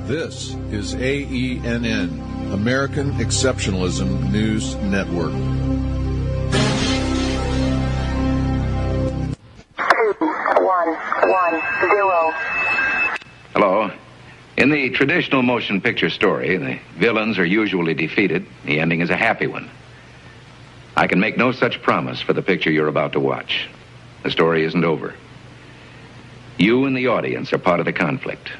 This is AENN, American Exceptionalism News Network. 2110. Hello. In the traditional motion picture story, the villains are usually defeated. The ending is a happy one. I can make no such promise for the picture you're about to watch. The story isn't over. You and the audience are part of the conflict.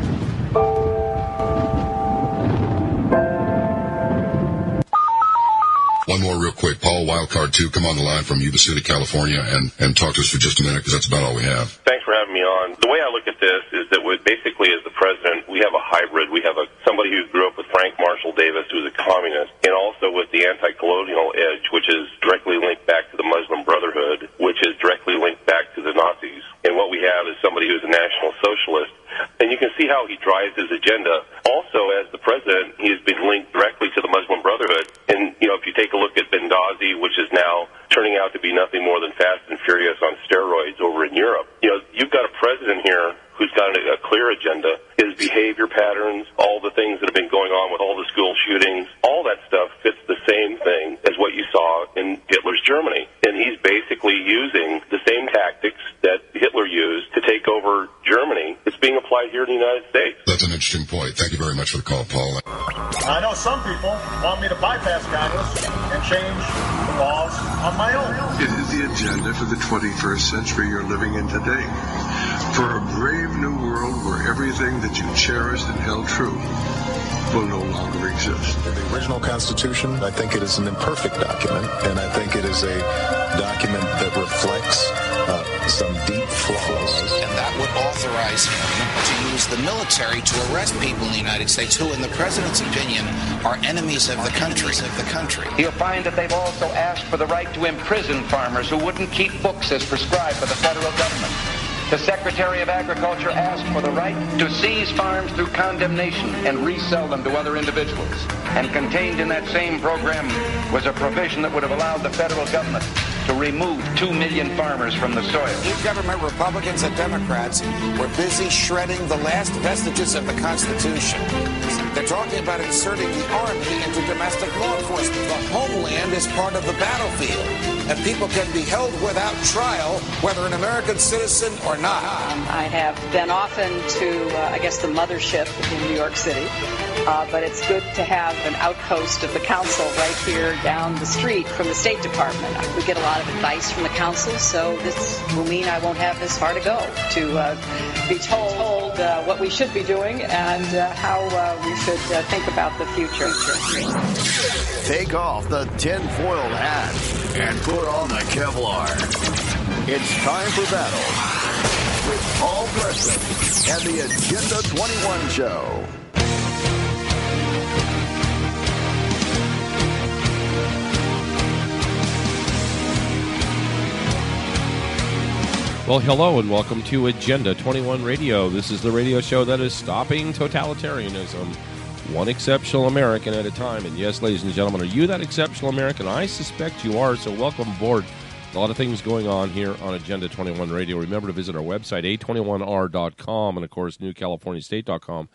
One more real quick. Paul, Wildcard 2, come on the line from Yuba City, California, and talk to us for just a minute, because that's about all we have. Thanks for having me on. The way I look at this is that basically as the president, we have a hybrid. We have somebody who grew up with Frank Marshall Davis, who's a communist, and also with the anti-colonial edge, which is directly linked back to the Muslim Brotherhood, which is directly linked back to the Nazis. And what we have is somebody who's a national socialist. And you can see how he drives his agenda. Also, as the president, he has been linked directly to the Muslim Brotherhood. And, if you take a look at Benghazi, which is now turning out to be nothing more than Fast and Furious on steroids over in Europe, you've got a president here who's got a clear agenda. His behavior patterns, all the things that have been going on with all the school shootings, all that stuff fits the same thing as what you saw in Hitler's Germany. And he's basically using the same tactics that Hitler used to take over Germany. It's being applied here in the United States. That's an interesting point. Thank you very much for the call, Paul. I know some people want me to bypass Congress and change the laws on my own. It is the agenda for the 21st century you're living in today. For a brave new world where everything that you cherished and held true will no longer exist. The original Constitution, I think it is an imperfect document, and I think it is a document that reflects some deep flaws. And that would authorize him to use the military to arrest people in the United States who, in the president's opinion, are enemies of the country. You'll find that they've also asked for the right to imprison farmers who wouldn't keep books as prescribed by the federal government. The Secretary of Agriculture asked for the right to seize farms through condemnation and resell them to other individuals. And contained in that same program was a provision that would have allowed the federal government to remove 2 million farmers from the soil. New government Republicans and Democrats were busy shredding the last vestiges of the Constitution. They're talking about inserting the Army into domestic law enforcement. The homeland is part of the battlefield, and people can be held without trial, whether an American citizen or not. I have been often to, the mothership in New York City, but it's good to have an outpost of the council right here down the street from the State Department. We get a lot of advice from the council, so this will mean I won't have this far to go to be told what we should be doing and how we should think about the future. Take off the tinfoil hat and put on the Kevlar. It's time for battle with Paul Preston and the Agenda 21 Show. Well, hello and welcome to Agenda 21 Radio. This is the radio show that is stopping totalitarianism, one exceptional American at a time. And yes, ladies and gentlemen, are you that exceptional American? I suspect you are, so welcome aboard. A lot of things going on here on Agenda 21 Radio. Remember to visit our website, a21r.com, and, of course, newcaliforniastate.com,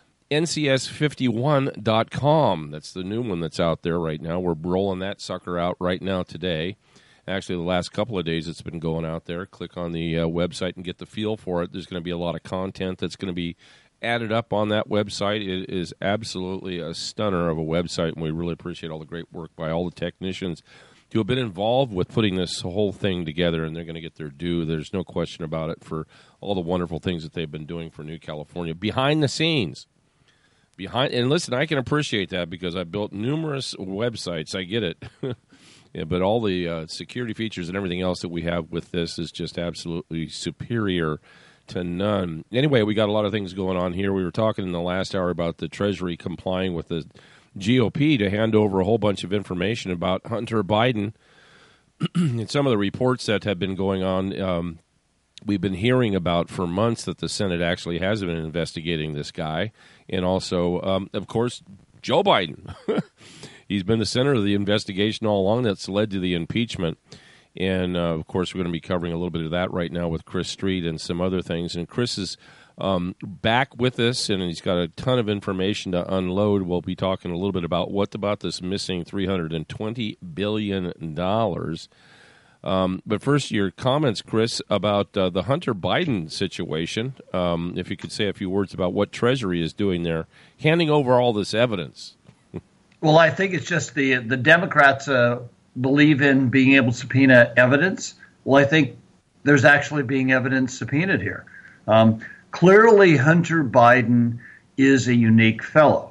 ncs51.com. That's the new one that's out there right now. We're rolling that sucker out right now today. Actually, the last couple of days it's been going out there. Click on the website and get the feel for it. There's going to be a lot of content that's going to be added up on that website. It is absolutely a stunner of a website, and we really appreciate all the great work by all the technicians who have been involved with putting this whole thing together, and they're going to get their due. There's no question about it for all the wonderful things that they've been doing for New California behind the scenes. And listen, I can appreciate that because I've built numerous websites. I get it. Yeah, but all the security features and everything else that we have with this is just absolutely superior to none. Anyway, we got a lot of things going on here. We were talking in the last hour about the Treasury complying with the GOP to hand over a whole bunch of information about Hunter Biden and some of the reports that have been going on. We've been hearing about for months that the Senate actually has been investigating this guy. And also, of course, Joe Biden. He's been the center of the investigation all along that's led to the impeachment. And, of course, we're going to be covering a little bit of that right now with Chris Street and some other things. And Chris is back with us, and he's got a ton of information to unload. We'll be talking a little bit about what about this missing $320 billion. But first, your comments, Chris, about the Hunter Biden situation. If you could say a few words about what Treasury is doing there, handing over all this evidence. Well, I think it's just the Democrats believe in being able to subpoena evidence. Well, I think there's actually being evidence subpoenaed here. Clearly, Hunter Biden is a unique fellow.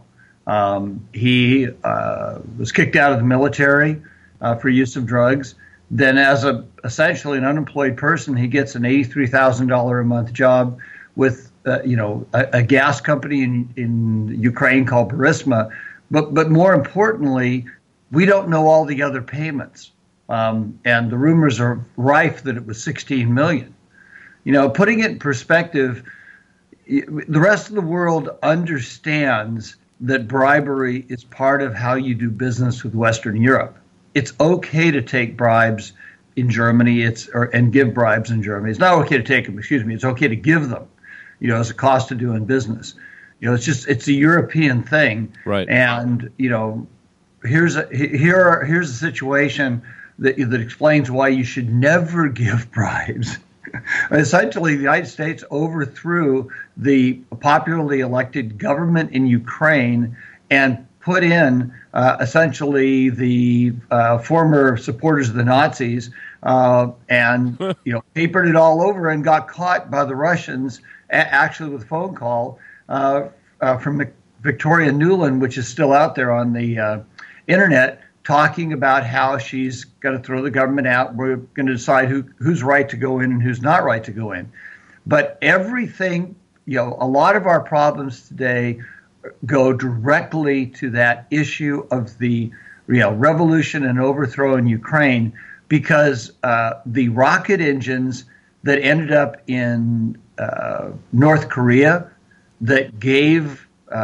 He was kicked out of the military for use of drugs. Then as essentially an unemployed person, he gets an $83,000 a month job with a gas company in Ukraine called Burisma. But more importantly, we don't know all the other payments. And the rumors are rife that it was $16 million. Putting it in perspective, the rest of the world understands that bribery is part of how you do business with Western Europe. It's okay to take bribes in Germany and give bribes in Germany. It's not okay to take them, It's okay to give them, as a cost of doing business. It's a European thing. Right. And, here's a situation that explains why you should never give bribes. Essentially, the United States overthrew the popularly elected government in Ukraine and put in essentially the former supporters of the Nazis and papered it all over and got caught by the Russians actually with a phone call from Victoria Nuland, which is still out there on the internet, talking about how she's going to throw the government out. We're going to decide who's right to go in and who's not right to go in. But everything, a lot of our problems today go directly to that issue of the revolution and overthrow in Ukraine, because the rocket engines that ended up in North Korea that gave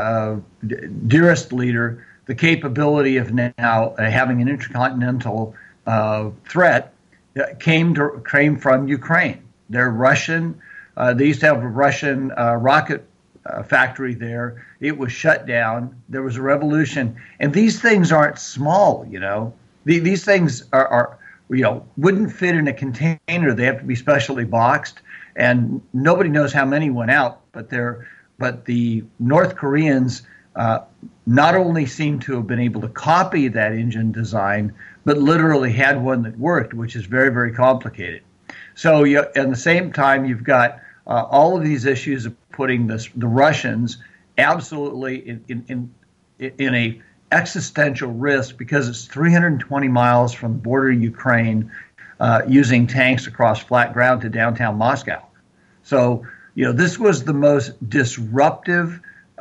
dearest leader the capability of now having an intercontinental threat came from Ukraine. They're Russian. They used to have a Russian rocket factory there. It was shut down. There was a revolution. And these things aren't small, These things are wouldn't fit in a container. They have to be specially boxed. And nobody knows how many went out, but the North Koreans not only seem to have been able to copy that engine design, but literally had one that worked, which is very, very complicated. So at the same time, you've got all of these issues of putting the Russians absolutely in a existential risk, because it's 320 miles from the border of Ukraine, using tanks across flat ground to downtown Moscow. So this was the most disruptive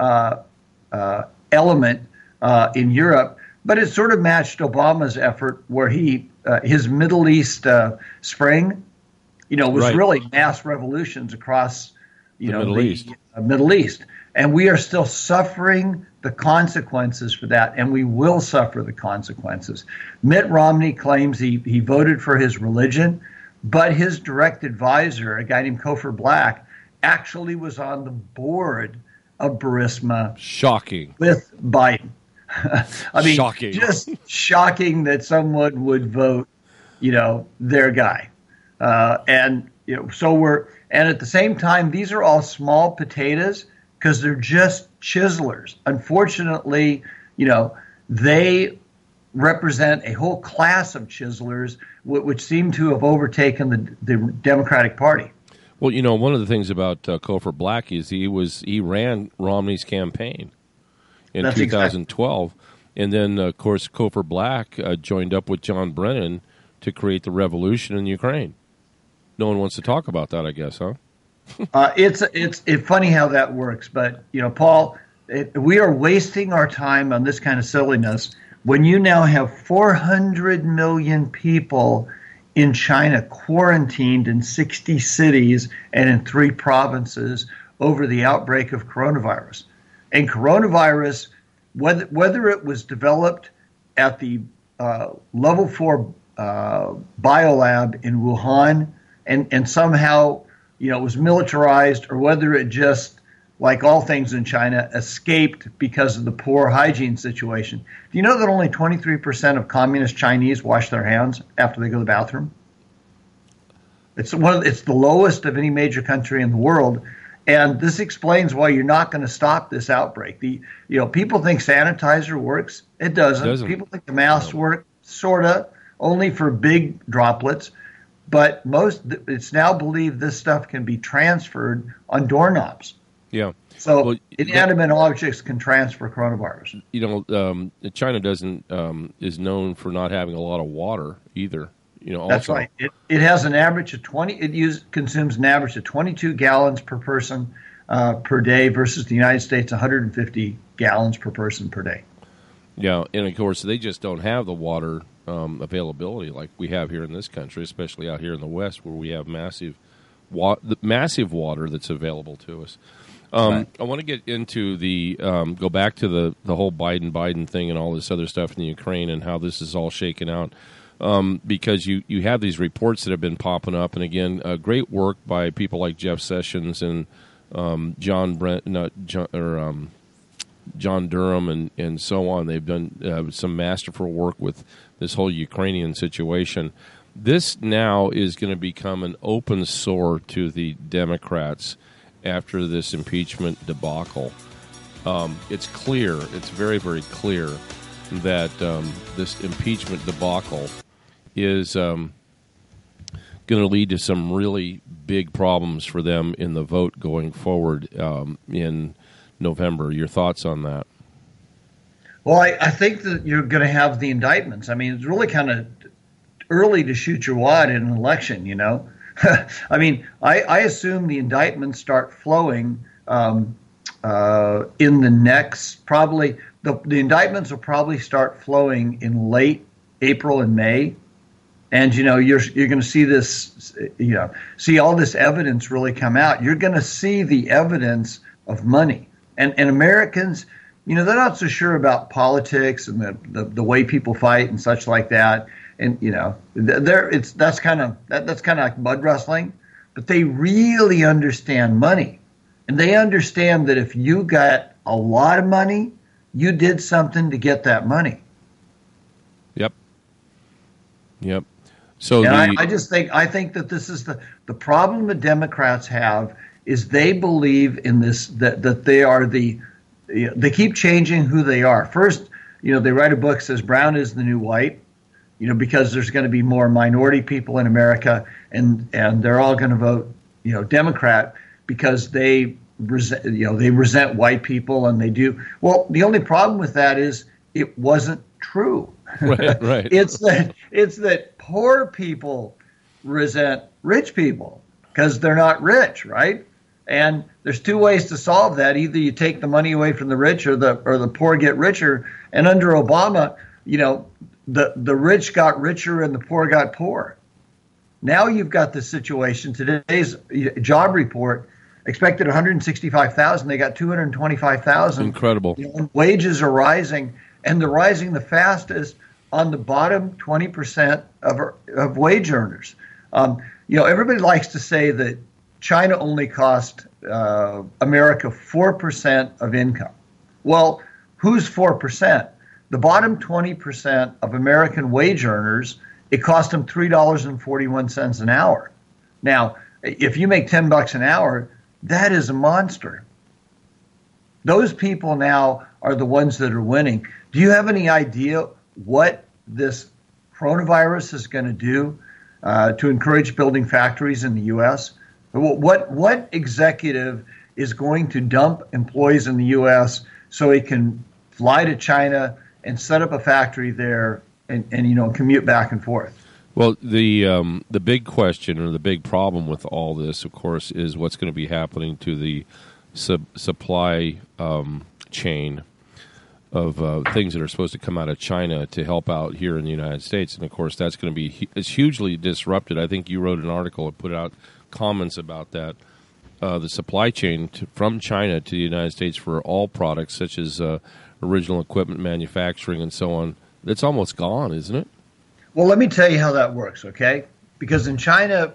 element in Europe, but it sort of matched Obama's effort, where his Middle East spring, was right. really mass revolutions across the Middle East. And we are still suffering the consequences for that, and we will suffer the consequences. Mitt Romney claims he voted for his religion, but his direct advisor, a guy named Cofer Black, actually was on the board of Burisma. Shocking. With Biden. I mean, shocking. Just shocking that someone would vote, their guy. And at the same time, these are all small potatoes, because they're just chiselers. Unfortunately, they represent a whole class of chiselers which seem to have overtaken the Democratic Party. Well, one of the things about Cofer Black is he ran Romney's campaign in 2012. Exactly. And then, of course, Cofer Black joined up with John Brennan to create the revolution in Ukraine. No one wants to talk about that, I guess, huh? It's funny how that works, but Paul, we are wasting our time on this kind of silliness when you now have 400 million people in China quarantined in 60 cities and in 3 provinces over the outbreak of coronavirus. And coronavirus, whether it was developed at the level 4 biolab in Wuhan and somehow was militarized or whether it just, like all things in China, escaped because of the poor hygiene situation. Do you know that only 23% of communist Chinese wash their hands after they go to the bathroom? It's the lowest of any major country in the world, and this explains why you're not going to stop this outbreak. People think sanitizer works. It doesn't. People think the masks work, sorta, only for big droplets. But it's now believed this stuff can be transferred on doorknobs. Yeah. So inanimate objects can transfer coronavirus. China is known for not having a lot of water either. That's right. It has an average of 20. It consumes an average of 22 gallons per person per day versus the United States 150 gallons per person per day. Yeah, and of course they just don't have the water availability like we have here in this country, especially out here in the West where we have massive water that's available to us. Right. I want to get into go back to the whole Biden thing and all this other stuff in the Ukraine and how this is all shaken out. Because you have these reports that have been popping up, and again, great work by people like Jeff Sessions and John Durham and so on. They've done some masterful work with this whole Ukrainian situation. This now is going to become an open sore to the Democrats after this impeachment debacle. It's clear, it's very, very clear that this impeachment debacle is going to lead to some really big problems for them in the vote going forward in November. Your thoughts on that? Well, I think that you're going to have the indictments. I mean, it's really kind of early to shoot your wad in an election, I mean, I assume the indictments start flowing in the next, probably, the indictments will probably start flowing in late April and May. And, you're going to see this, see all this evidence really come out. You're going to see the evidence of money. And Americans, they're not so sure about politics and the way people fight and such like that. And, that's kind of like mud wrestling. But they really understand money. And they understand that if you got a lot of money, you did something to get that money. Yep. So I think that this is the problem the Democrats have is they believe in this that they are they keep changing who they are. First, they write a book that says brown is the new white, because there's going to be more minority people in America and they're all going to vote, Democrat because they resent white people and they do. Well, the only problem with that is it wasn't true. Right. It's that poor people resent rich people because they're not rich, right? And there's two ways to solve that. Either you take the money away from the rich or the poor get richer. And under Obama, the rich got richer and the poor got poor. Now you've got this situation. Today's job report expected 165,000. They got 225,000. Incredible. Wages are rising, and they're rising the fastest on the bottom 20% of wage earners. Everybody likes to say that China only cost America 4% of income. Well, who's 4%? The bottom 20% of American wage earners, it cost them $3.41 an hour. Now, if you make $10 an hour, that is a monster. Those people now are the ones that are winning. Do you have any idea what this coronavirus is going to do to encourage building factories in the U.S.? What executive is going to dump employees in the U.S. so he can fly to China and set up a factory there and commute back and forth? Well, the big question or the big problem with all this, of course, is what's going to be happening to the supply chain of things that are supposed to come out of China to help out here in the United States. And, of course, that's going to be it's hugely disrupted. I think you wrote an article and put out comments about that. The supply chain from China to the United States for all products, such as original equipment manufacturing and so on, it's almost gone, isn't it? Well, let me tell you how that works, okay? Because in China,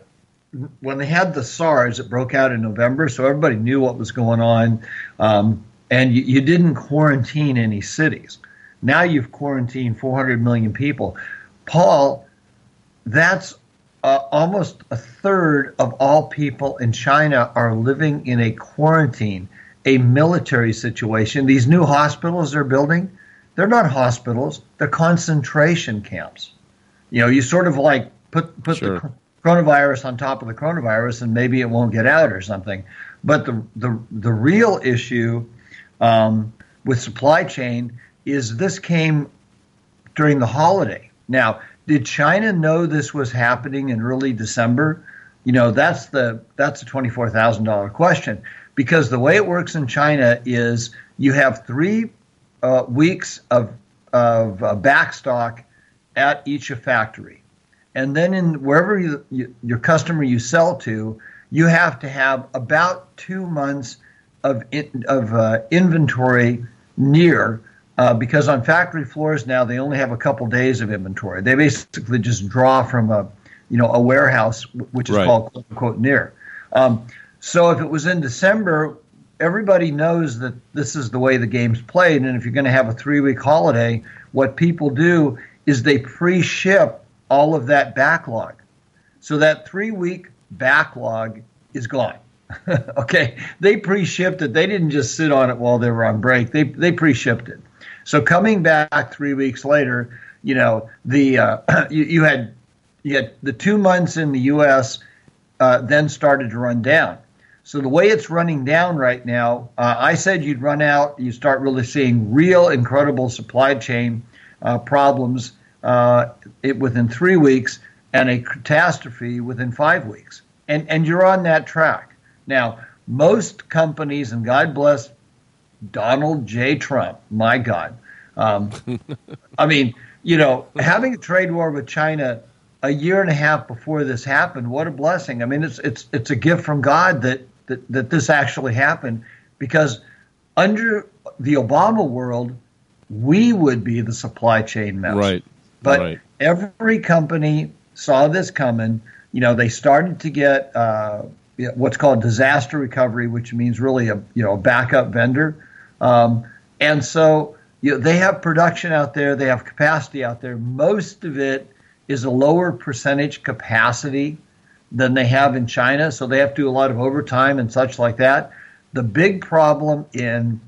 when they had the SARS, it broke out in November, so everybody knew what was going on, and you didn't quarantine any cities. Now you've quarantined 400 million people. Paul, that's almost a third of all people in China are living in a quarantine, a military situation. These new hospitals they're building, they're not hospitals, they're concentration camps. You sort of like put Sure. the coronavirus on top of the coronavirus and maybe it won't get out or something. But the real issue with supply chain is this came during the holiday. Now, did China know this was happening in early December? That's the $24,000 question, because the way it works in China is you have 3 weeks of backstock at each factory. And then in wherever your customer you sell to, you have to have about 2 months of inventory near, because on factory floors now they only have a couple days of inventory. They basically just draw from a warehouse, which is Right. called quote unquote near. So if it was in December, everybody knows that this is the way the game's played. And if you're going to have a 3-week holiday, what people do is they pre-ship all of that backlog. So that 3-week backlog is gone. Okay, they pre-shipped it. They didn't just sit on it while they were on break. They pre-shipped it. So coming back 3 weeks later, you had the 2 months in the U.S. Then started to run down. So the way it's running down right now, I said you'd run out. You start really seeing real incredible supply chain problems within 3 weeks, and a catastrophe within 5 weeks. And you're on that track. Now, most companies, and God bless Donald J. Trump, my God. I mean, having a trade war with China a year and a half before this happened, what a blessing. I mean, it's a gift from God that this actually happened, because under the Obama world, we would be the supply chain mess. Right. But Right. every company saw this coming. They started to get what's called disaster recovery, which means really a backup vendor. And so they have production out there. They have capacity out there. Most of it is a lower percentage capacity than they have in China. So they have to do a lot of overtime and such like that. The big problem in,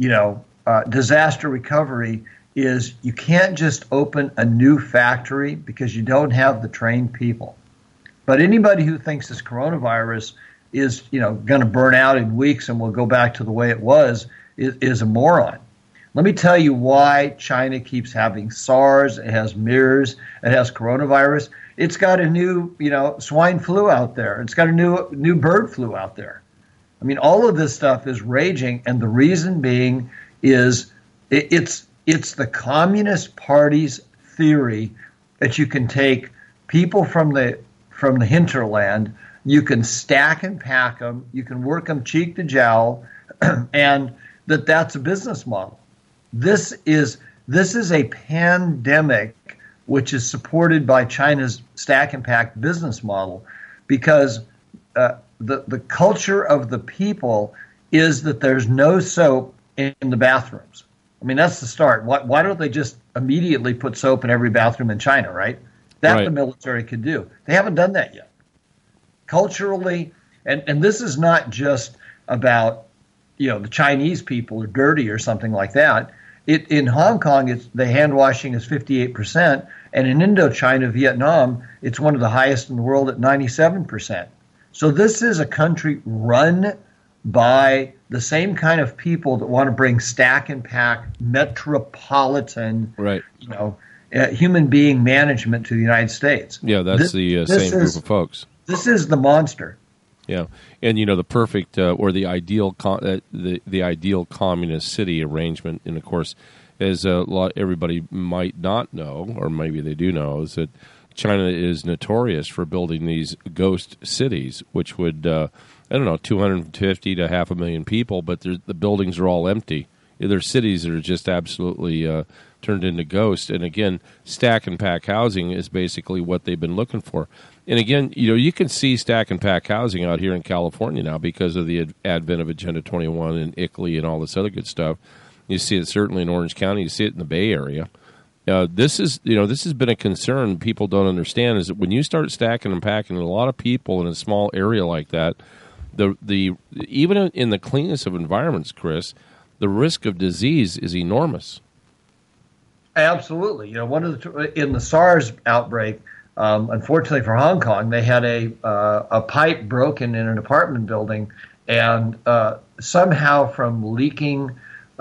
disaster recovery is you can't just open a new factory because you don't have the trained people. But anybody who thinks this coronavirus is, going to burn out in weeks and will go back to the way it was is a moron. Let me tell you why China keeps having SARS. It has MERS. It has coronavirus. It's got a new, swine flu out there. It's got a new bird flu out there. I mean, all of this stuff is raging, and the reason being is it's the Communist Party's theory that you can take people from the hinterland, you can stack and pack them, you can work them cheek to jowl, and that's a business model. This is a pandemic which is supported by China's stack and pack business model, because the culture of the people is that there's no soap in the bathrooms. I mean, that's the start. Why don't they just immediately put soap in every bathroom in China, right? That Right. The military could do. They haven't done that yet. Culturally, and this is not just about, the Chinese people are dirty or something like that. In Hong Kong, the hand washing is 58%, and in Indochina, Vietnam, it's one of the highest in the world at 97%. So this is a country run by the same kind of people that want to bring stack and pack metropolitan, Right. human being management to the United States. Yeah, that's the same group of folks. This is the monster. Yeah, and the perfect or the ideal the ideal communist city arrangement, and of course, as everybody might not know, or maybe they do know, is that China is notorious for building these ghost cities, which would 250 to 500,000 people, but the buildings are all empty. They're cities that are just absolutely turned into ghosts. And again, stack and pack housing is basically what they've been looking for. And again, you can see stack and pack housing out here in California now because of the advent of Agenda 21 and ICLEI and all this other good stuff. You see it certainly in Orange County. You see it in the Bay Area. This has been a concern people don't understand, is that when you start stacking and packing a lot of people in a small area like that, the even in the cleanest of environments, Chris, the risk of disease is enormous. Absolutely. In the SARS outbreak, unfortunately for Hong Kong, they had a pipe broken in an apartment building, and somehow from leaking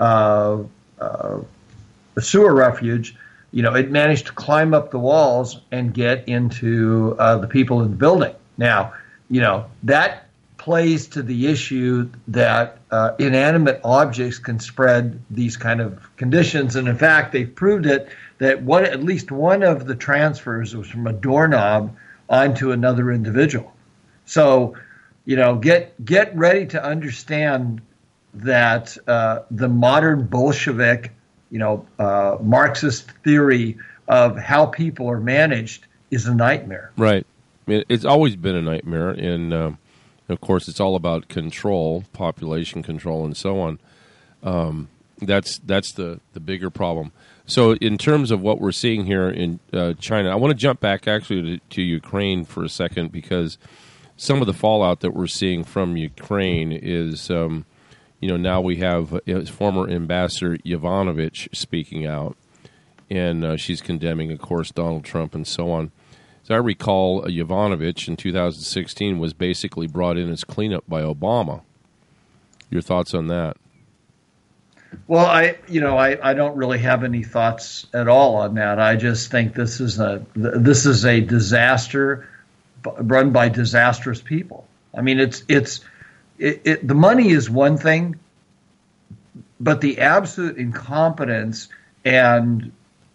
sewer refuge, it managed to climb up the walls and get into the people in the building. Now, that plays to the issue that inanimate objects can spread these kind of conditions. And in fact, they've proved it that at least one of the transfers was from a doorknob onto another individual. So, get ready to understand that the modern Bolshevik, Marxist theory of how people are managed is a nightmare. Right. It's always been a nightmare, and of course, it's all about control, population control, and so on. That's the bigger problem. So in terms of what we're seeing here in China, I want to jump back actually to Ukraine for a second, because some of the fallout that we're seeing from Ukraine is, now we have former Ambassador Yovanovitch speaking out, and she's condemning, of course, Donald Trump and so on. As I recall, Yovanovitch in 2016 was basically brought in as cleanup by Obama. Your thoughts on that? Well, I don't really have any thoughts at all on that. I just think this is a disaster run by disastrous people. I mean, the money is one thing, but the absolute incompetence and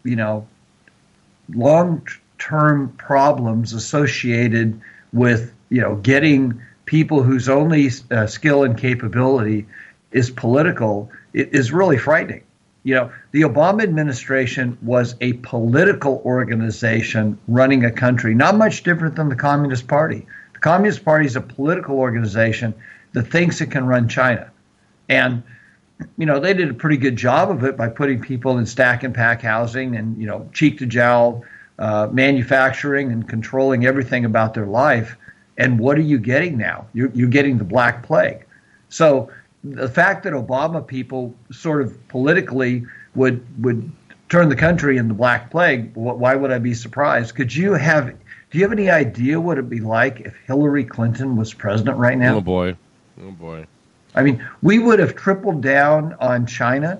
long-term problems associated with getting people whose only skill and capability is political, it is really frightening. The Obama administration was a political organization running a country, not much different than the Communist Party. The Communist Party is a political organization that thinks it can run China. And, they did a pretty good job of it by putting people in stack and pack housing and, cheek to jowl manufacturing and controlling everything about their life. And what are you getting now? You're getting the Black Plague. So the fact that Obama people sort of politically would turn the country in the Black Plague, why would I be surprised? Do you have any idea what it'd be like if Hillary Clinton was president right now? Oh boy. I mean, we would have tripled down on China.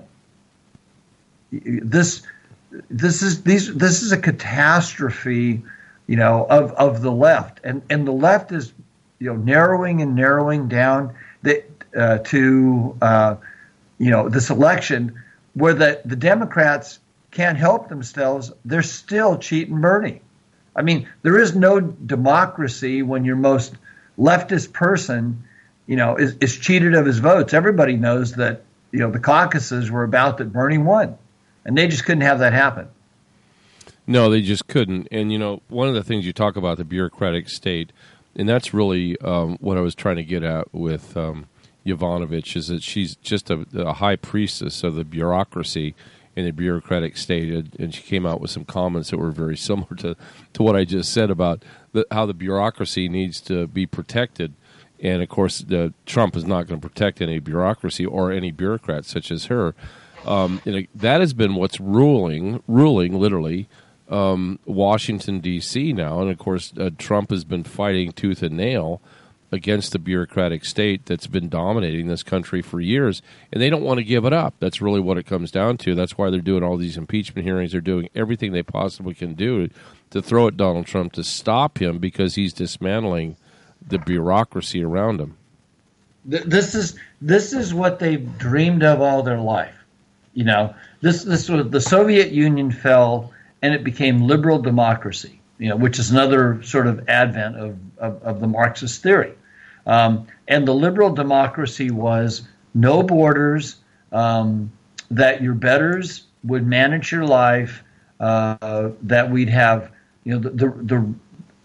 This is a catastrophe, of the left, and the left is, narrowing down to this election where the Democrats can't help themselves. They're still cheating Bernie. I mean, there is no democracy when your most leftist person, is cheated of his votes. Everybody knows that, the caucuses were about that Bernie won, and they just couldn't have that happen. No, they just couldn't. And, one of the things you talk about, the bureaucratic state, and that's really what I was trying to get at with Yovanovitch, is that she's just a high priestess of the bureaucracy in the bureaucratic state. And she came out with some comments that were very similar to what I just said about how the bureaucracy needs to be protected. And, of course, Trump is not going to protect any bureaucracy or any bureaucrat such as her. That has been what's ruling literally Washington, D.C. now. And, of course, Trump has been fighting tooth and nail against the bureaucratic state that's been dominating this country for years. And they don't want to give it up. That's really what it comes down to. That's why they're doing all these impeachment hearings. They're doing everything they possibly can do to throw at Donald Trump to stop him because he's dismantling the bureaucracy around him. This is what they've dreamed of all their life. This was the Soviet Union fell and it became liberal democracy, which is another sort of advent of the Marxist theory. And the liberal democracy was no borders, that your betters would manage your life, that we'd have,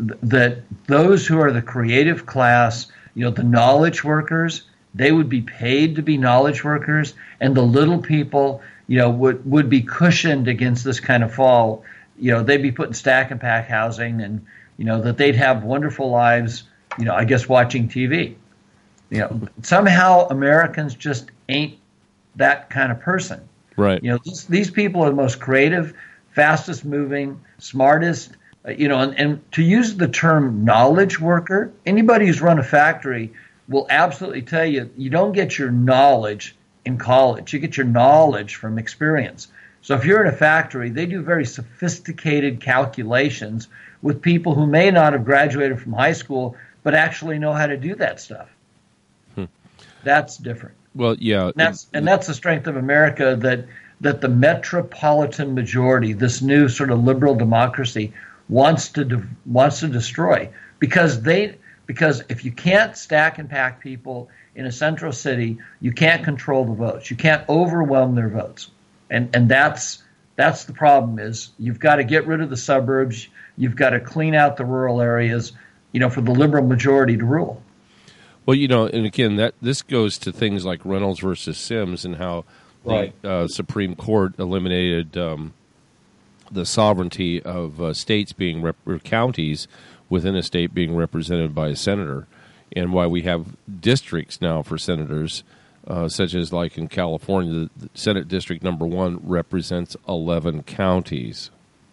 that those who are the creative class, the knowledge workers, they would be paid to be knowledge workers, and the little people, would be cushioned against this kind of fall. They'd be put in stack and pack housing, and that they'd have wonderful lives. I guess watching TV. Somehow Americans just ain't that kind of person. Right. These people are the most creative, fastest moving, smartest. And to use the term knowledge worker, anybody who's run a factory will absolutely tell you you don't get your knowledge in college. You get your knowledge from experience. So if you're in a factory, they do very sophisticated calculations with people who may not have graduated from high school, but actually know how to do that stuff. That's different. Well, yeah. And that's the strength of America, that the metropolitan majority, this new sort of liberal democracy, wants to destroy. Because if you can't stack and pack people in a central city, you can't control the votes. You can't overwhelm their votes. And that's the problem, is you've got to get rid of the suburbs. You've got to clean out the rural areas, for the liberal majority to rule. Well, and again, this goes to things like Reynolds versus Sims and how the Supreme Court eliminated the sovereignty of states being or counties within a state being represented by a senator, and why we have districts now for senators, such as like in California, the Senate District Number 1 represents 11 counties.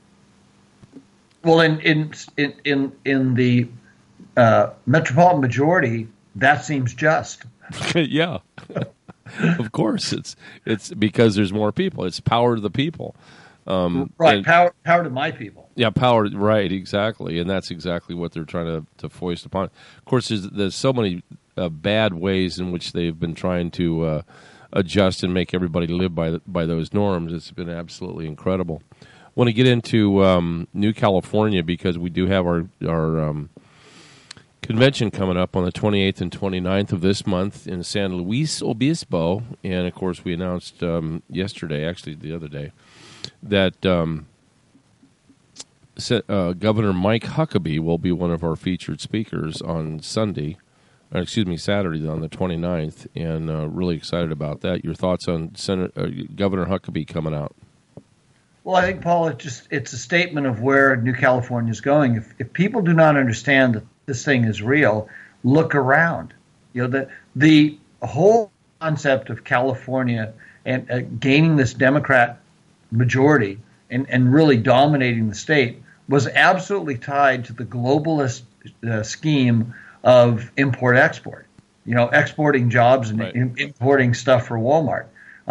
Well, in the metropolitan majority, that seems just. Yeah, of course. It's because there's more people. It's power to the people. Right, power to my people. Yeah, power. Right, exactly, and that's exactly what they're trying to foist upon. Of course, there's so many bad ways in which they've been trying to adjust and make everybody live by those norms. It's been absolutely incredible. I want to get into New California because we do have our convention coming up on the 28th and 29th of this month in San Luis Obispo, and of course we announced yesterday, actually the other day, that Governor Mike Huckabee will be one of our featured speakers on Saturday on the 29th, and really excited about that. Your thoughts on Governor Huckabee coming out? Well, I think, Paul, it's a statement of where New California is going. If people do not understand that this thing is real, look around. The whole concept of California and gaining this Democrat majority and really dominating the state was absolutely tied to the globalist scheme of import-export, exporting jobs and importing stuff for Walmart.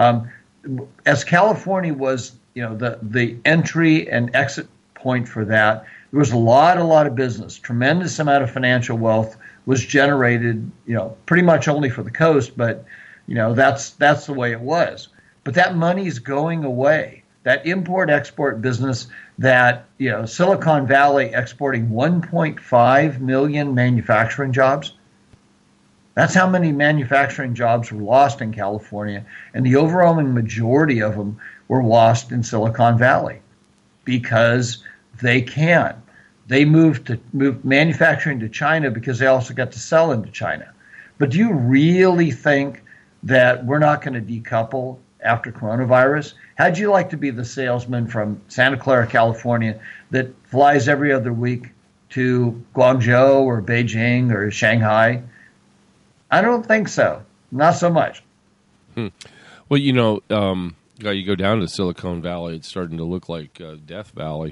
As California was, the entry and exit point for that, there was a lot of business, tremendous amount of financial wealth was generated, pretty much only for the coast, but, that's the way it was. But that money's going away. That import-export business, that Silicon Valley exporting 1.5 million manufacturing jobs. That's how many manufacturing jobs were lost in California, and the overwhelming majority of them were lost in Silicon Valley because they can. They moved manufacturing to China because they also got to sell into China. But do you really think that we're not going to decouple after coronavirus? How'd you like to be the salesman from Santa Clara, California, that flies every other week to Guangzhou or Beijing or Shanghai? I don't think so. Not so much. Well, you go down to Silicon Valley, it's starting to look like Death Valley.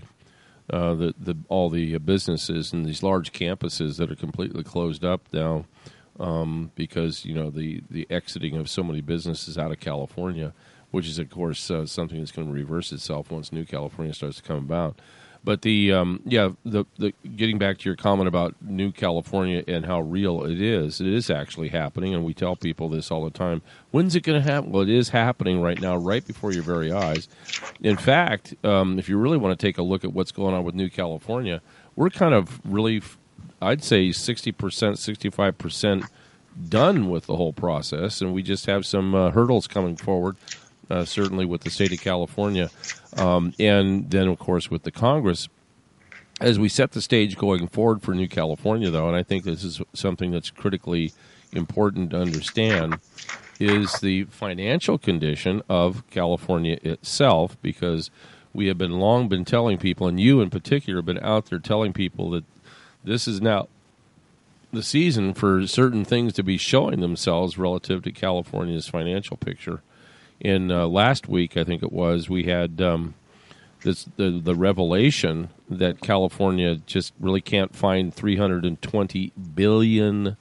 All the businesses and these large campuses that are completely closed up now because the exiting of so many businesses out of California, which is of course something that's going to reverse itself once New California starts to come about. But the getting back to your comment about New California and how real it is actually happening, and we tell people this all the time. When's it going to happen? Well, it is happening right now, right before your very eyes. In fact, if you really want to take a look at what's going on with New California, we're kind of really, I'd say 60%, 65% done with the whole process, and we just have some hurdles coming forward. Certainly with the state of California, and then, of course, with the Congress. as we set the stage going forward for New California, though, and I think this is something that's critically important to understand, is the financial condition of California itself, because we have long been telling people, and you in particular have been out there telling people that this is now the season for certain things to be showing themselves relative to California's financial picture. In last week, I think it was, we had the revelation that California just really can't find $320 billion,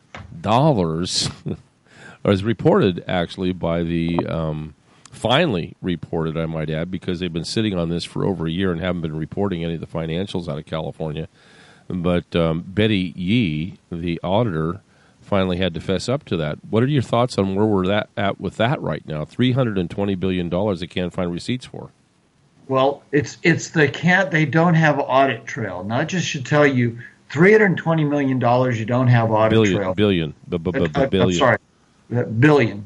as reported actually by the, finally reported, I might add, because they've been sitting on this for over a year and haven't been reporting any of the financials out of California. But Betty Yee, the auditor, finally had to fess up to that. What are your thoughts on where we're at with that right now? $320 billion they can't find receipts for. Well, they don't have audit trail. Not just should tell you $320 million you don't have audit trail. Billion. I'm sorry, billion.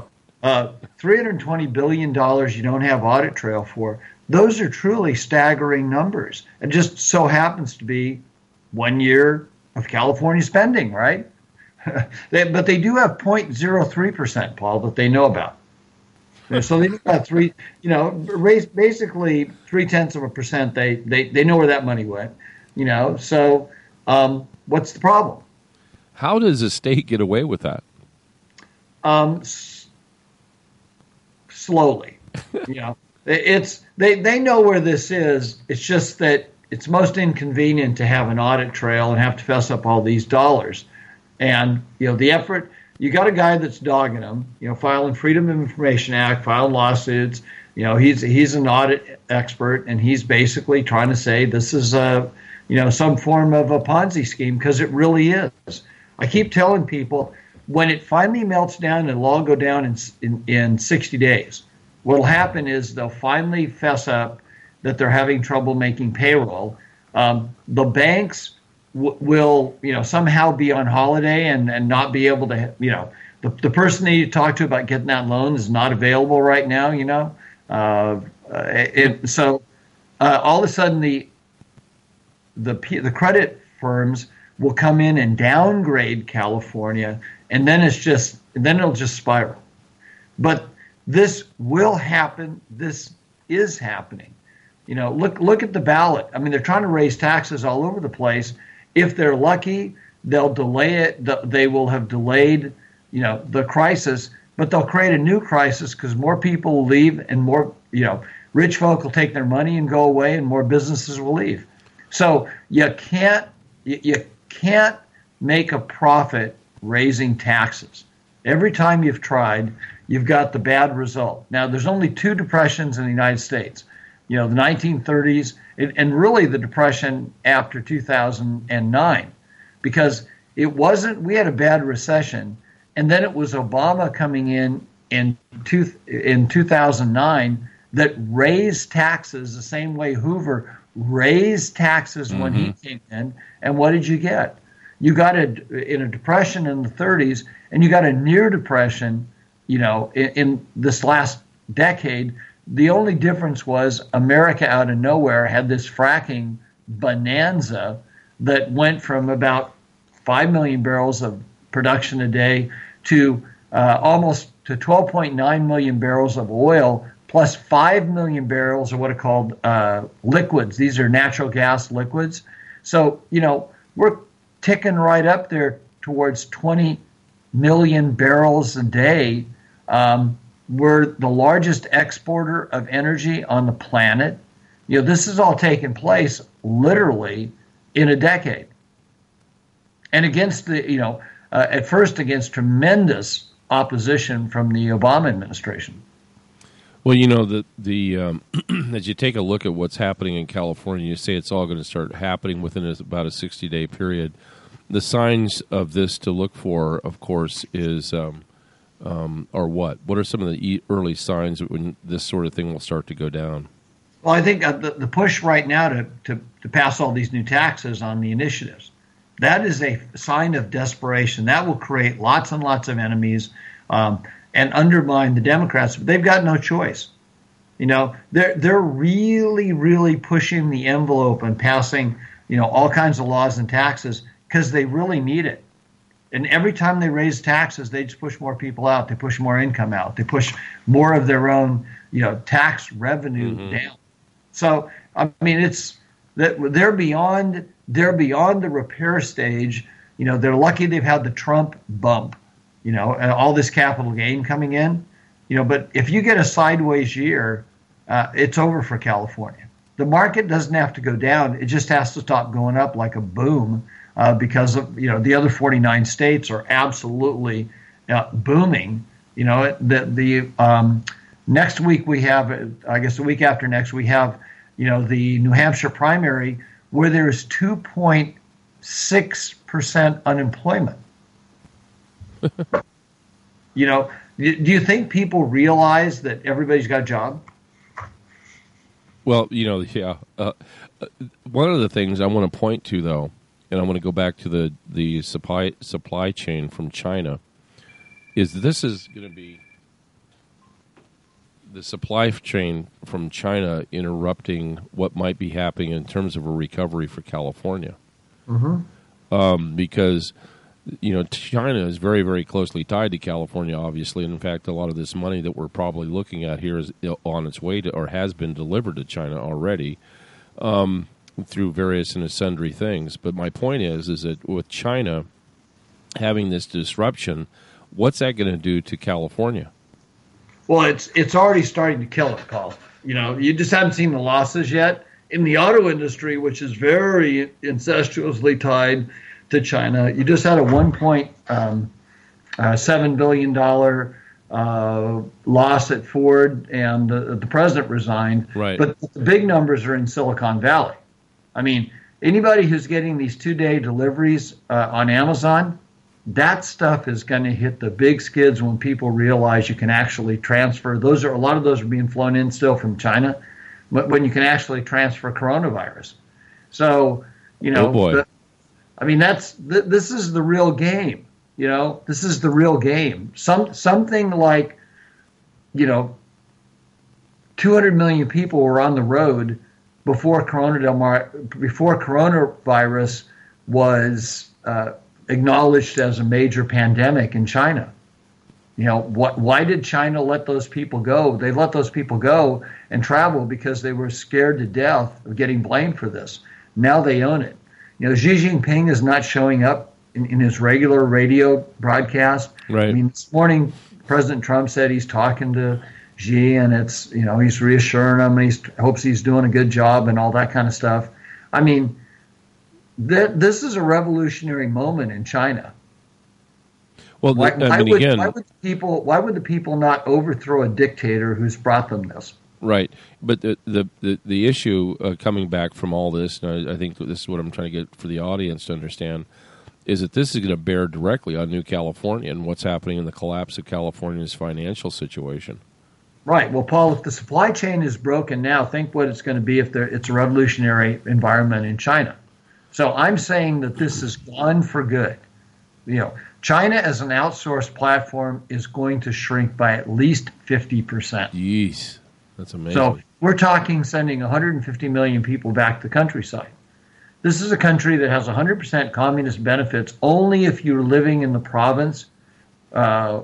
$320 billion you don't have audit trail for. Those are truly staggering numbers. It just so happens to be 1 year of California spending, right? But they do have 0.03%, Paul, that they know about. So they got basically 0.3%. They know where that money went. So what's the problem? How does the state get away with that? Slowly. It's they know where this is. It's just that it's most inconvenient to have an audit trail and have to fess up all these dollars. And the effort. You got a guy that's dogging them, filing Freedom of Information Act, filing lawsuits. He's an audit expert, and he's basically trying to say this is some form of a Ponzi scheme, because it really is. I keep telling people, when it finally melts down, it'll all go down in 60 days. What'll happen is they'll finally fess up that they're having trouble making payroll. The banks will somehow be on holiday and not be able to, the person that you talk to about getting that loan is not available right now, so all of a sudden the credit firms will come in and downgrade California, and then it'll just spiral. But this will happen. This is happening. Look at the ballot. I mean, they're trying to raise taxes all over the place. If they're lucky, they'll delay it. They will have delayed, the crisis, but they'll create a new crisis because more people will leave, and more, rich folk will take their money and go away, and more businesses will leave. So you can't make a profit raising taxes. Every time you've tried, you've got the bad result. Now, there's only two depressions in the United States. The 1930s, and really the Depression after 2009, because we had a bad recession, and then it was Obama coming in 2009 that raised taxes the same way Hoover raised taxes when he came in. And what did you get? You got in a depression in the 30s, and you got a near depression, in this last decade. The only difference was America out of nowhere had this fracking bonanza that went from about 5 million barrels of production a day to almost to 12.9 million barrels of oil, plus 5 million barrels of what are called liquids. These are natural gas liquids. So, we're ticking right up there towards 20 million barrels a day. We're the largest exporter of energy on the planet. This has all taken place literally in a decade. And against at first against tremendous opposition from the Obama administration. Well, the as you take a look at what's happening in California, you say it's all going to start happening within about a 60-day period. The signs of this to look for, of course, is or what? What are some of the early signs when this sort of thing will start to go down? Well, I think the push right now to pass all these new taxes on the initiatives, that is a sign of desperation. That will create lots and lots of enemies and undermine the Democrats. But they've got no choice. They're really, really pushing the envelope and passing, all kinds of laws and taxes because they really need it. And every time they raise taxes, they just push more people out. They push more income out. They push more of their own, tax revenue down. So, it's that they're beyond the repair stage. They're lucky they've had the Trump bump, and all this capital gain coming in, but if you get a sideways year, it's over for California. The market doesn't have to go down. It just has to stop going up like a boom because of, the other 49 states are absolutely booming. Next week we have, I guess the week after next, we have, the New Hampshire primary where there's 2.6% unemployment. Do you think people realize that everybody's got a job? Well, yeah. One of the things I want to point to, though, and I want to go back to the supply chain from China, is this is going to be the supply chain from China interrupting what might be happening in terms of a recovery for California. Because China is very, very closely tied to California, obviously. And in fact, a lot of this money that we're probably looking at here is on its way to, or has been delivered to China already through various and sundry things. But my point is that with China having this disruption, what's that going to do to California? Well, it's already starting to kill it, Paul. You just haven't seen the losses yet. In the auto industry, which is very incestuously tied to China, you just had a $1.7 billion loss at Ford, and the president resigned. Right. But the big numbers are in Silicon Valley. Anybody who's getting these 2-day deliveries on Amazon, that stuff is going to hit the big skids when people realize you can actually transfer. A lot of those are being flown in still from China, but when you can actually transfer coronavirus. So, oh boy. This is the real game. This is the real game. Something like, 200 million people were on the road before coronavirus was acknowledged as a major pandemic in China. Why did China let those people go? They let those people go and travel because they were scared to death of getting blamed for this. Now they own it. Xi Jinping is not showing up in his regular radio broadcast. Right. This morning, President Trump said he's talking to Xi, and it's, he's reassuring him, and he hopes he's doing a good job and all that kind of stuff. This is a revolutionary moment in China. Well, why would the people not overthrow a dictator who's brought them this? Right, but the issue coming back from all this, and I think this is what I'm trying to get for the audience to understand, is that this is going to bear directly on New California and what's happening in the collapse of California's financial situation. Right. Well, Paul, if the supply chain is broken now, think what it's going to be if it's a revolutionary environment in China. So I'm saying that this is gone for good. China as an outsourced platform is going to shrink by at least 50%. Jeez. That's amazing. So we're talking sending 150 million people back to the countryside. This is a country that has 100% communist benefits only if you're living in the province, your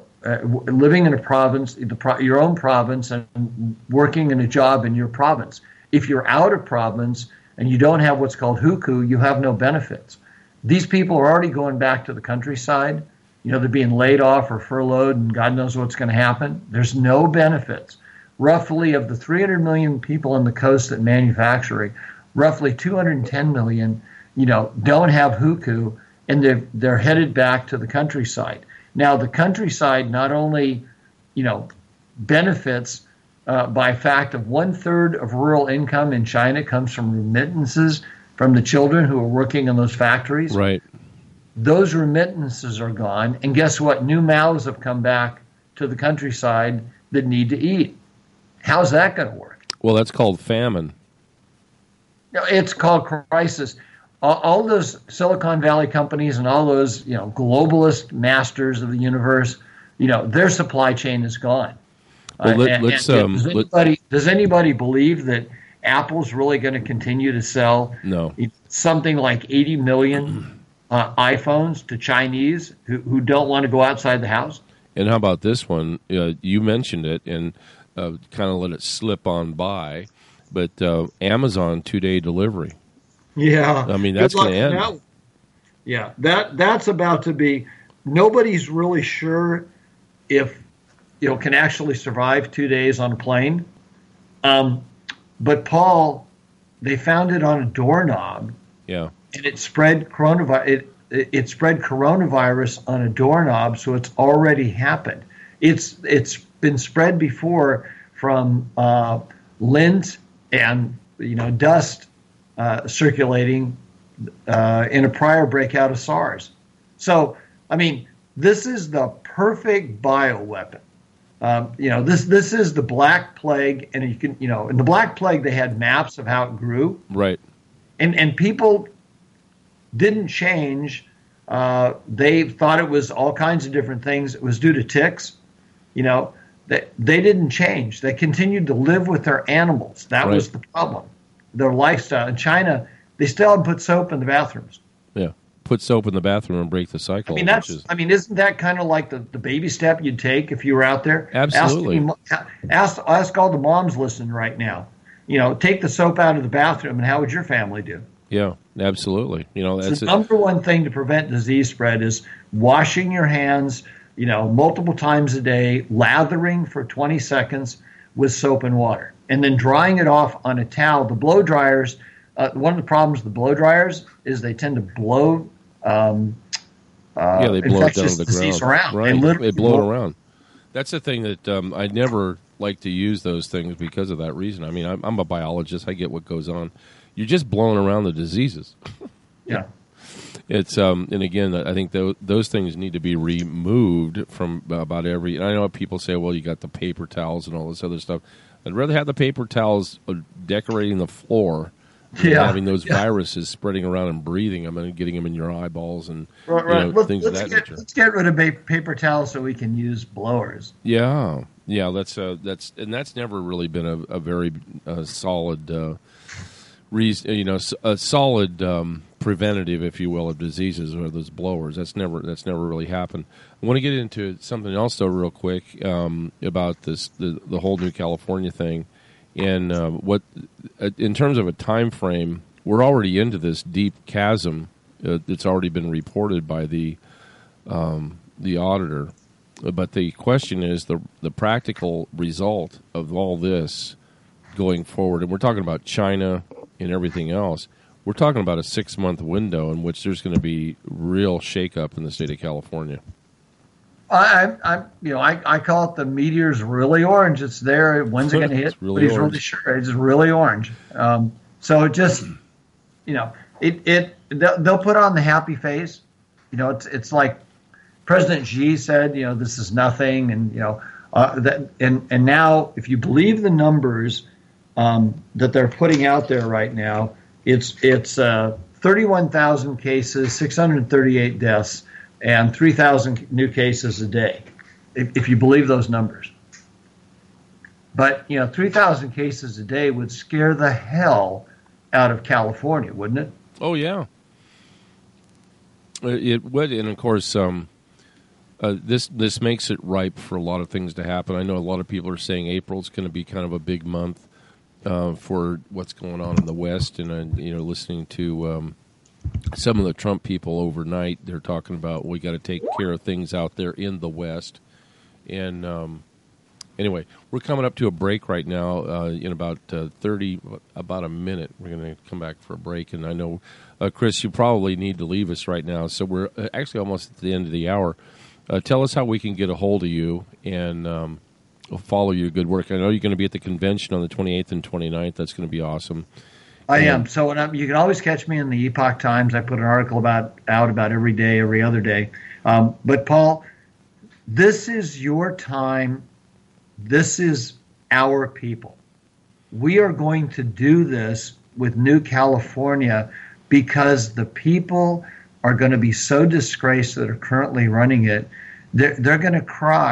own province, and working in a job in your province. If you're out of province and you don't have what's called hukou, you have no benefits. These people are already going back to the countryside. They're being laid off or furloughed, and God knows what's going to happen. There's no benefits. Roughly, of the 300 million people on the coast that manufacturing, roughly 210 million, don't have hukou, and they're headed back to the countryside. Now, the countryside not only, benefits by fact of 1/3 of rural income in China comes from remittances from the children who are working in those factories. Right. Those remittances are gone, and guess what? New mouths have come back to the countryside that need to eat. How's that going to work? Well, that's called famine. It's called crisis. All those Silicon Valley companies and all those, globalist masters of the universe, their supply chain is gone. Does anybody believe that Apple's really going to continue to sell something like 80 million iPhones to Chinese who don't want to go outside the house? And how about this one? You mentioned it and kind of let it slip on by, but Amazon 2-day delivery. Yeah. I mean, that's going to end. That, yeah, that's about to be. Nobody's really sure if can actually survive 2 days on a plane. But Paul, they found it on a doorknob. Yeah. And it spread coronavirus. It spread coronavirus on a doorknob, so it's already happened. It's been spread before from lint and dust circulating in a prior breakout of SARS. So, I mean, this is the perfect bioweapon. This is the Black Plague, and you can in the Black Plague they had maps of how it grew, right? And people didn't change. They thought it was all kinds of different things. It was due to ticks. They didn't change. They continued to live with their animals. That was the problem. Their lifestyle in China, they still haven't put soap in the bathrooms. Yeah. Put soap in the bathroom and break the cycle. I mean, isn't that kind of like the baby step you'd take if you were out there? Absolutely. Ask all the moms listening right now. Take the soap out of the bathroom, and how would your family do? Yeah, absolutely. That's the number one thing to prevent disease spread is washing your hands, multiple times a day, lathering for 20 seconds with soap and water, and then drying it off on a towel. The blow dryers, one of the problems with the blow dryers is they tend to blow. They blow it down to the ground. Around. Right, they blow it around. That's the thing that I never like to use those things because of that reason. I mean, I'm a biologist. I get what goes on. You're just blowing around the diseases. Yeah. It's and again, I think those things need to be removed from about every. And I know people say, well, you got the paper towels and all this other stuff. I'd rather have the paper towels decorating the floor. Having those viruses spreading around and breathing them and getting them in your eyeballs and things of that nature. Let's get rid of paper towels so we can use blowers. Yeah. That's never really been a very solid reason. A solid preventative, if you will, of diseases or those blowers. That's never really happened. I want to get into something else though, real quick, about the whole new California thing. And what, in terms of a time frame, we're already into this deep chasm. It's already been reported by the auditor. But the question is the practical result of all this going forward. And we're talking about China and everything else. We're talking about a 6-month window in which there's going to be real shakeup in the state of California. I call it the meteor's really orange. It's there. When's it going to hit? Nobody's really sure. It's really orange. So it just, they'll put on the happy face. It's like President Xi said, this is nothing, and and now if you believe the numbers that they're putting out there right now, it's 31,000 cases, 638 deaths. And 3,000 new cases a day, if you believe those numbers. But 3,000 cases a day would scare the hell out of California, wouldn't it? Oh yeah, it would. And of course, this makes it ripe for a lot of things to happen. I know a lot of people are saying April's going to be kind of a big month for what's going on in the West, and listening to. Some of the Trump people overnight, they're talking about we got to take care of things out there in the West. And anyway, we're coming up to a break right now in about about a minute. We're going to come back for a break. And I know, Chris, you probably need to leave us right now. So we're actually almost at the end of the hour. Tell us how we can get a hold of you and follow your good work. I know you're going to be at the convention on the 28th and 29th. That's going to be awesome. I am. So you can always catch me in the Epoch Times. I put an article out about every day, every other day. But Paul, this is your time. This is our people. We are going to do this with New California because the people are going to be so disgraced that are currently running it. They're going to cry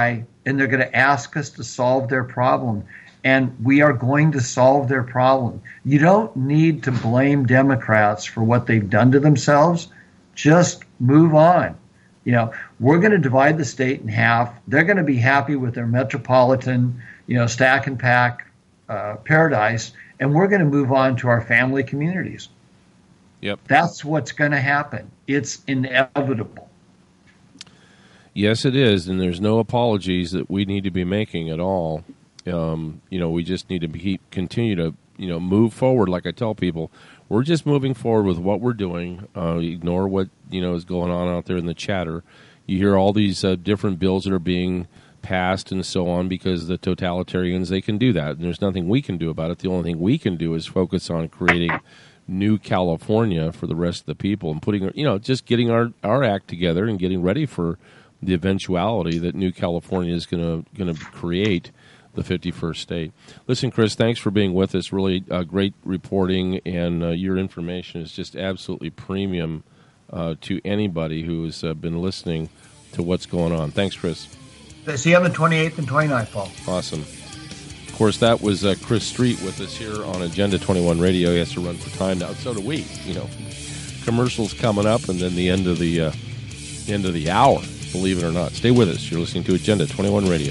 and they're going to ask us to solve their problem. And we are going to solve their problem. You don't need to blame Democrats for what they've done to themselves. Just move on. We're going to divide the state in half. They're going to be happy with their metropolitan, stack and pack paradise, and we're going to move on to our family communities. Yep. That's what's going to happen. It's inevitable. Yes, it is, and there's no apologies that we need to be making at all. We just need to continue to, move forward. Like I tell people, we're just moving forward with what we're doing. Ignore what, is going on out there in the chatter. You hear all these different bills that are being passed and so on because the totalitarians, they can do that. And there's nothing we can do about it. The only thing we can do is focus on creating new California for the rest of the people and putting, just getting our act together and getting ready for the eventuality that new California is going to create the 51st state. Listen, Chris, thanks for being with us. Really great reporting, and your information is just absolutely premium to anybody who has been listening to what's going on. Thanks, Chris. See you on the 28th and 29th, Paul. Awesome. Of course, that was Chris Street with us here on Agenda 21 Radio. He has to run for time now. So do we. Commercials coming up, and then the end of the hour. Believe it or not, stay with us. You're listening to Agenda 21 Radio.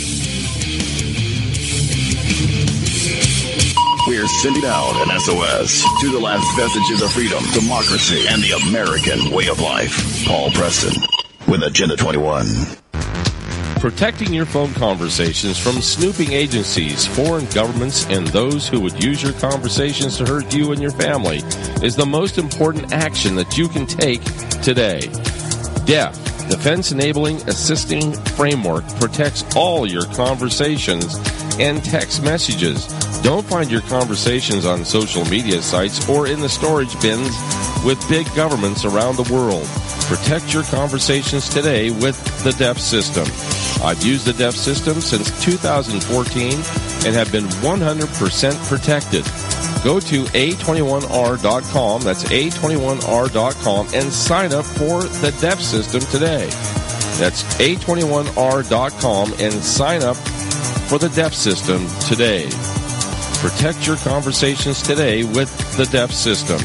We're sending out an SOS to the last vestiges of freedom, democracy, and the American way of life. Paul Preston with Agenda 21. Protecting your phone conversations from snooping agencies, foreign governments, and those who would use your conversations to hurt you and your family is the most important action that you can take today. DEF, Defense Enabling Assisting Framework, protects all your conversations and text messages. Don't find your conversations on social media sites or in the storage bins with big governments around the world. Protect your conversations today with the DEF system. I've used the DEF system since 2014 and have been 100% protected. Go to A21R.com, that's A21R.com, and sign up for the DEF system today. That's A21R.com and sign up for the DEF system today. Protect your conversations today with the DEF system.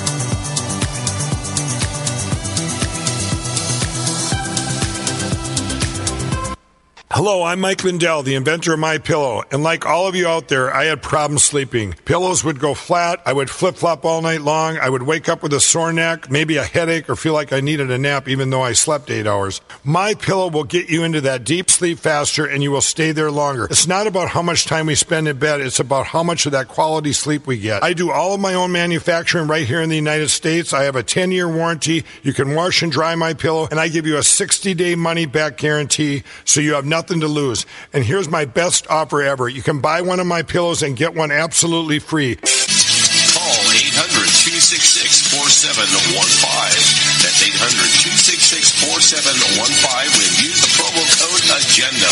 Hello, I'm Mike Lindell, the inventor of MyPillow, and like all of you out there, I had problems sleeping. Pillows would go flat, I would flip-flop all night long, I would wake up with a sore neck, maybe a headache, or feel like I needed a nap even though I slept 8 hours. MyPillow will get you into that deep sleep faster and you will stay there longer. It's not about how much time we spend in bed, it's about how much of that quality sleep we get. I do all of my own manufacturing right here in the United States. I have a 10-year warranty. You can wash and dry MyPillow, and I give you a 60-day money-back guarantee, so you have nothing to lose. And here's my best offer ever. You can buy one of my pillows and get one absolutely free. Call 800-266-4715. That's 800-266-4715 and use the promo code AGENDA.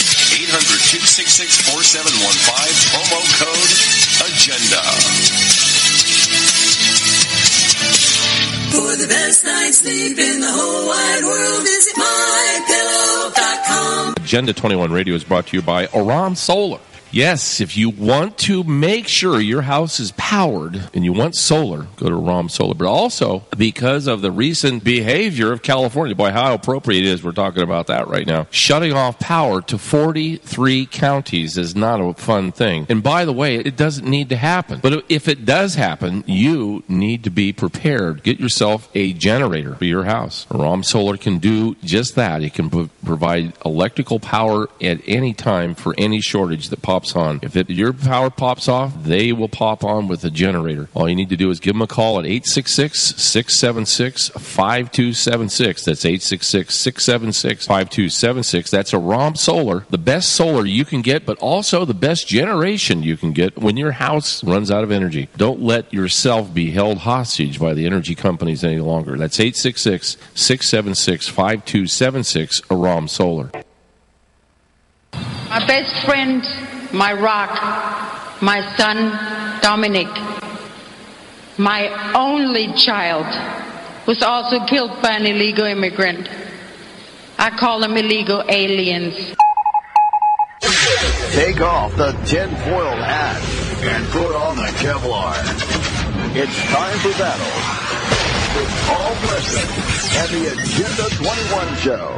800-266-4715, promo code AGENDA. For the best night's sleep in the whole wide world, visit MyPillow.com. Agenda 21 Radio is brought to you by Aram Solar. Yes, if you want to make sure your house is powered and you want solar, go to Aram Solar. But also, because of the recent behavior of California, boy, how appropriate it is we're talking about that right now. Shutting off power to 43 counties is not a fun thing. And by the way, it doesn't need to happen. But if it does happen, you need to be prepared. Get yourself a generator for your house. Aram Solar can do just that. It can provide electrical power at any time for any shortage that pops on. If your power pops off, they will pop on with a generator. All you need to do is give them a call at 866-676-5276. That's 866-676-5276. That's Aram Solar, the best solar you can get, but also the best generation you can get when your house runs out of energy. Don't let yourself be held hostage by the energy companies any longer. That's 866-676-5276, Aram Solar. My best friend, my rock, my son, Dominic, my only child, was also killed by an illegal immigrant. I call them illegal aliens. Take off the tinfoil hat and put on the Kevlar. It's time for battle with Paul Preston and the Agenda 21 Show.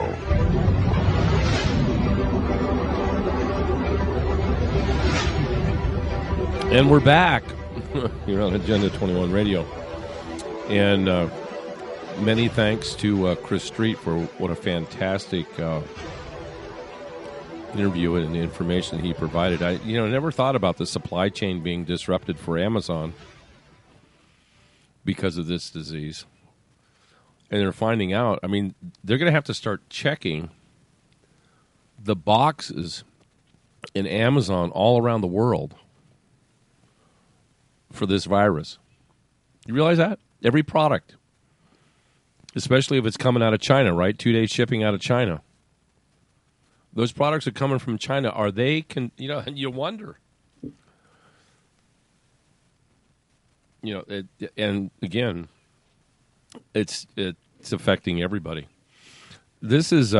And we're back. You're on Agenda 21 Radio. And many thanks to Chris Street for what a fantastic interview and the information that he provided. I never thought about the supply chain being disrupted for Amazon because of this disease. And they're finding out, they're going to have to start checking the boxes in Amazon all around the world for this virus. You realize that? Every product, especially if it's coming out of China, right? 2-day shipping out of China. Those products are coming from China. Are they, you wonder. And again, it's affecting everybody. This is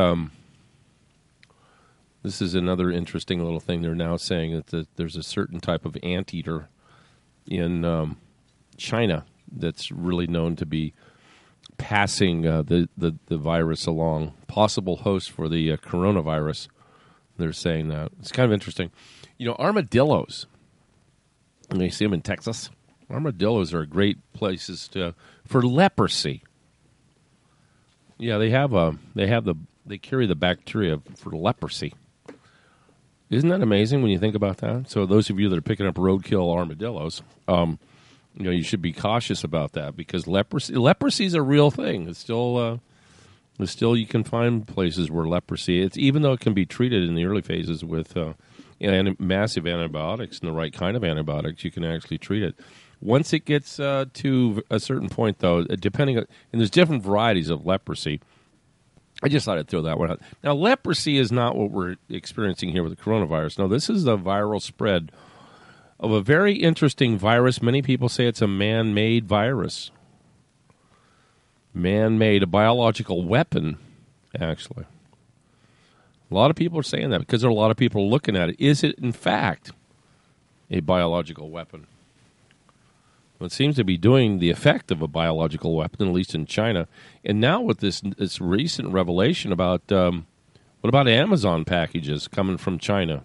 another interesting little thing. They're now saying that there's a certain type of anteater in China that's really known to be passing the virus along, possible host for the coronavirus. They're saying that. It's kind of interesting. Armadillos, and you see them in Texas. Armadillos are great places for leprosy. Yeah, they carry the bacteria for leprosy. Isn't that amazing when you think about that? So those of you that are picking up roadkill armadillos, you should be cautious about that because leprosy is a real thing. It's still you can find places where leprosy, even though it can be treated in the early phases with massive antibiotics and the right kind of antibiotics, you can actually treat it. Once it gets to a certain point, though, and there's different varieties of leprosy. I just thought I'd throw that one out. Now, leprosy is not what we're experiencing here with the coronavirus. No, this is the viral spread of a very interesting virus. Many people say it's a man-made virus. Man-made, a biological weapon, actually. A lot of people are saying that because there are a lot of people looking at it. Is it, in fact, a biological weapon? Well, it seems to be doing the effect of a biological weapon, at least in China. And now with this recent revelation about, what about Amazon packages coming from China?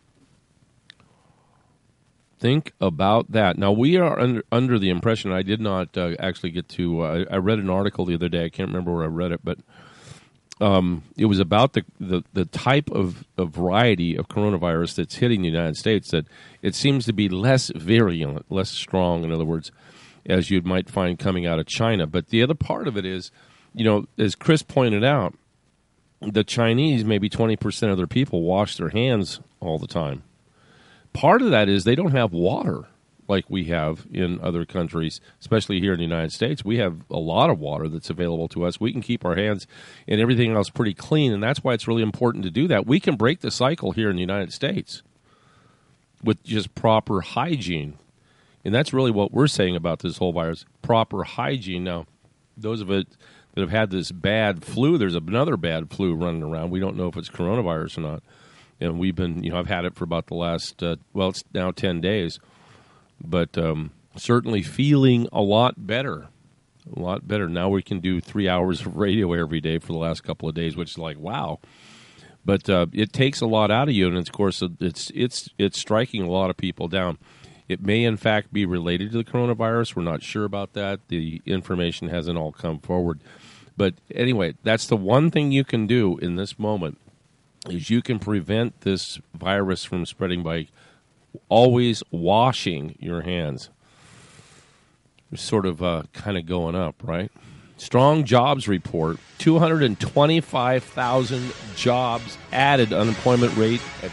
Think about that. Now, we are under the impression, I did not actually get to, I read an article the other day, I can't remember where I read it, but it was about the type of variety of coronavirus that's hitting the United States, that it seems to be less virulent, less strong, in other words, as you might find coming out of China. But the other part of it is, as Chris pointed out, the Chinese, maybe 20% of their people wash their hands all the time. Part of that is they don't have water like we have in other countries, especially here in the United States. We have a lot of water that's available to us. We can keep our hands and everything else pretty clean, and that's why it's really important to do that. We can break the cycle here in the United States with just proper hygiene, and that's really what we're saying about this whole virus, proper hygiene. Now, those of it that have had this bad flu, there's another bad flu running around. We don't know if it's coronavirus or not, and we've been, I've had it for about the last, it's now 10 days. But certainly feeling a lot better. Now we can do 3 hours of radio every day for the last couple of days, which is like, wow. But it takes a lot out of you, and of course it's striking a lot of people down. It may, in fact, be related to the coronavirus. We're not sure about that. The information hasn't all come forward. But anyway, that's the one thing you can do in this moment, is you can prevent this virus from spreading by always washing your hands. It's sort of kind of going up, right? Strong jobs report, 225,000 jobs added, unemployment rate at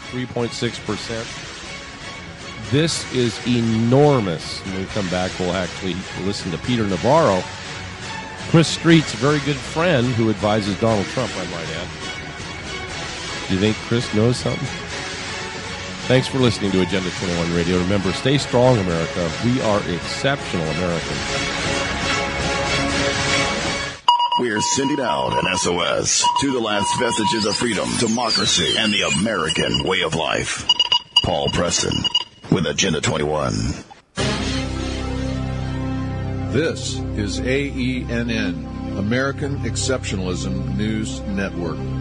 3.6%. This is enormous. When we come back, we'll actually listen to Peter Navarro, Chris Street's very good friend who advises Donald Trump, I might add. Do you think Chris knows something? Thanks for listening to Agenda 21 Radio. Remember, stay strong, America. We are exceptional Americans. We're sending out an SOS to the last vestiges of freedom, democracy, and the American way of life. Paul Preston with Agenda 21. This is AENN, American Exceptionalism News Network.